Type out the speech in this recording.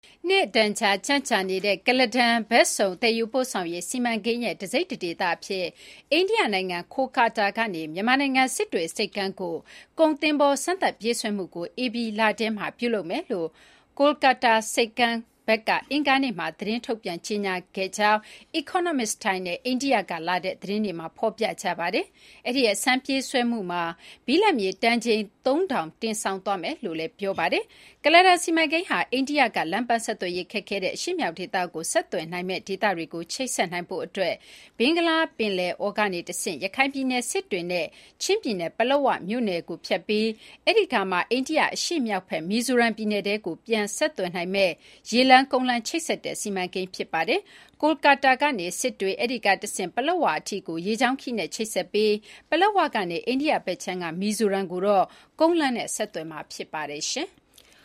နှစ်တန်ကြာကြန့်ကြာနေတဲ့ကုလားတန်ဘက်စုံသယ်ယူပို့ဆောင်ရေးစီမံကိန်းရဲ့တစိတ်တဒေသအဖြစ်အိန္ဒိယနိုင်ငံကိုကာတာကနေမြန်မာနိုင်ငံစစ်တွေဆိပ်ကမ်းကိုကုန်သင်္ဘောစမ်းသပ်ပြေးဆွဲမှုကိုဧပြီလထဲမှာပြုလုပ်မယ်လို့ကိုကာတာဆိပ်ကမ်းဘက်ကအင်္ဂါနေ့မှာသတင်းထုတ်ပြန်ကြေညာခဲ့ကြောင်း Economist Times နဲ့အိန္ဒိယကလာတဲ့သတင်းတွေမှာဖော်ပြကြပါတယ်။အဲ့ဒီအစမ်းပြေးဆွဲမှုမှာဘီလက်မြေတန်ချိန်3000တင်ဆောင်သွားမယ်လို့လည်းပြောပါတယ်။ကလာဒါစီမံကိန်းဟာအိန္ဒိယကလမ်းပန်းဆက်သွယ်ရေးခက်ခဲတဲ့အရှေ့မြောက်ဒေသကိုဆက်သွယ်နိုင်မဲ့ဒေသတွေကိုချိတ်ဆက်နိုင်ဖို့အတွက်ဘင်္ဂလားပင်လယ်အော်ကနေတဆင့်ရခိုင်ပြည်နယ်စစ်တွေနဲ့ချင်းပြည်နယ်ပလောဝမြို့နယ်ကိုဖြတ်ပြီးအဲ့ဒီကမှအိန္ဒိယအရှေ့မြောက်ဘက်မီဇိုရမ်ပြည်နယ်တဲကိုပြန်ဆက်သွယ်နိုင်မဲ့ရေလမ်းကုန်းလမ်းချိတ်ဆက်တဲ့စီမံကိန်းဖြစ်ပါတယ်။ကိုကာတာကနေစစ်တွေအဲ့ဒီကတဆင့်ပလောဝအထိကိုရေချောင်းခီးနဲ့ချိတ်ဆက်ပြီးပလောဝကနေအိန္ဒိယဘက်ခြမ်းကမီဇိုရမ်ကိုတော့ကုန်းလမ်းနဲ့ဆက်သွယ်မှာဖြစ်ပါတယ်ရှင်။